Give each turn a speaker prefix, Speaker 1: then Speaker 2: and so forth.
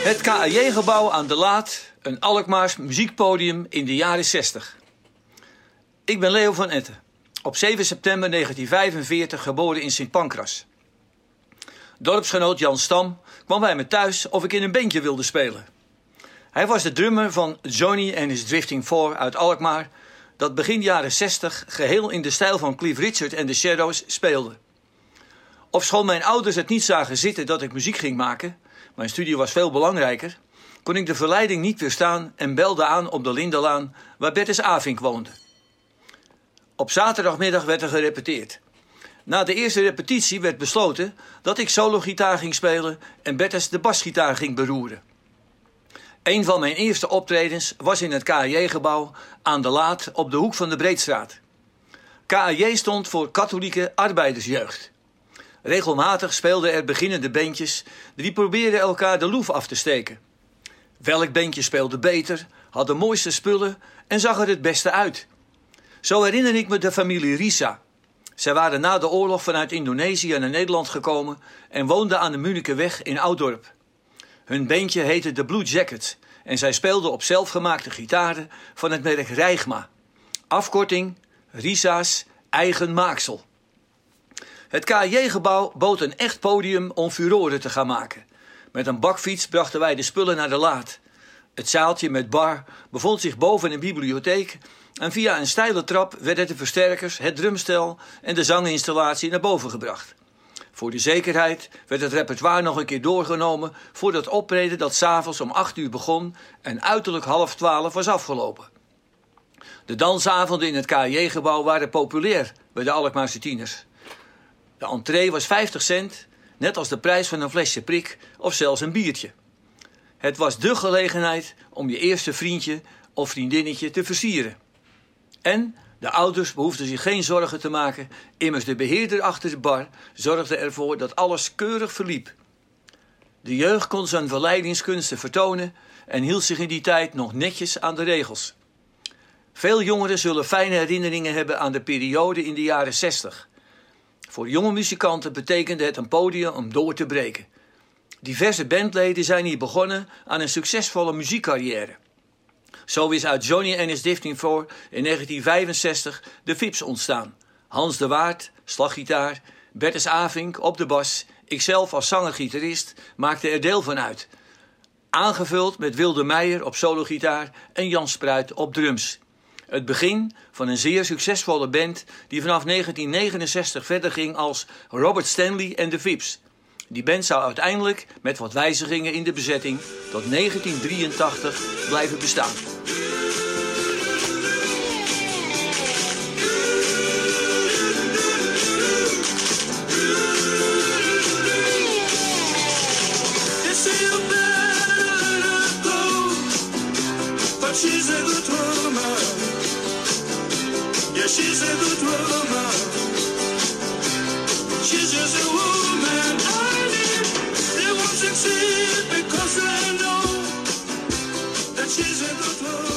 Speaker 1: Het KAJ-gebouw aan de Laat, een Alkmaars muziekpodium in de jaren 60. Ik ben Leo van Etten, op 7 september 1945 geboren in Sint Pancras. Dorpsgenoot Jan Stam kwam bij me thuis of ik in een bandje wilde spelen. Hij was de drummer van Johnny and his Drifting Four uit Alkmaar, dat begin jaren 60 geheel in de stijl van Cliff Richard en The Shadows speelde. Ofschoon mijn ouders het niet zagen zitten dat ik muziek ging maken, mijn studie was veel belangrijker, kon ik de verleiding niet weerstaan en belde aan op de Lindelaan waar Bertus Avink woonde. Op zaterdagmiddag werd er gerepeteerd. Na de eerste repetitie werd besloten dat ik sologitaar ging spelen en Bertus de basgitaar ging beroeren. Een van mijn eerste optredens was in het KAJ-gebouw aan de Laat op de hoek van de Breedstraat. KAJ stond voor Katholieke Arbeidersjeugd. Regelmatig speelden er beginnende bandjes die probeerden elkaar de loef af te steken. Welk bandje speelde beter, had de mooiste spullen en zag er het beste uit. Zo herinner ik me de familie Risa. Zij waren na de oorlog vanuit Indonesië naar Nederland gekomen en woonden aan de Munnikenweg in Ouddorp. Hun bandje heette de Blue Jackets en zij speelden op zelfgemaakte gitaren van het merk Rijgma. Afkorting Risa's eigen maaksel. Het KAJ-gebouw bood een echt podium om furoren te gaan maken. Met een bakfiets brachten wij de spullen naar de Laat. Het zaaltje met bar bevond zich boven een bibliotheek en via een steile trap werden de versterkers, het drumstel en de zanginstallatie naar boven gebracht. Voor de zekerheid werd het repertoire nog een keer doorgenomen voor het optreden dat 's avonds om 8 uur begon en uiterlijk 11:30 was afgelopen. De dansavonden in het KAJ-gebouw waren populair bij de Alkmaarse tieners. De entree was 50 cent, net als de prijs van een flesje prik of zelfs een biertje. Het was dé gelegenheid om je eerste vriendje of vriendinnetje te versieren. En de ouders behoefden zich geen zorgen te maken, immers de beheerder achter de bar zorgde ervoor dat alles keurig verliep. De jeugd kon zijn verleidingskunsten vertonen en hield zich in die tijd nog netjes aan de regels. Veel jongeren zullen fijne herinneringen hebben aan de periode in de jaren 60. Voor jonge muzikanten betekende het een podium om door te breken. Diverse bandleden zijn hier begonnen aan een succesvolle muziekcarrière. Zo is uit Johnny and his Drifting Four in 1965 de Fips ontstaan. Hans de Waard, slaggitaar, Bertus Avink op de bas, ikzelf als zanger-gitarist maakte er deel van uit. Aangevuld met Wilde Meijer op sologitaar en Jan Spruit op drums. Het begin van een zeer succesvolle band die vanaf 1969 verder ging als Robert Stanley en de Fips. Die band zou uiteindelijk, met wat wijzigingen in de bezetting, tot 1983 blijven bestaan.
Speaker 2: She's a good woman. Yeah, she's a good woman. She's just a woman I need. They won't succeed because I know that she's a good woman.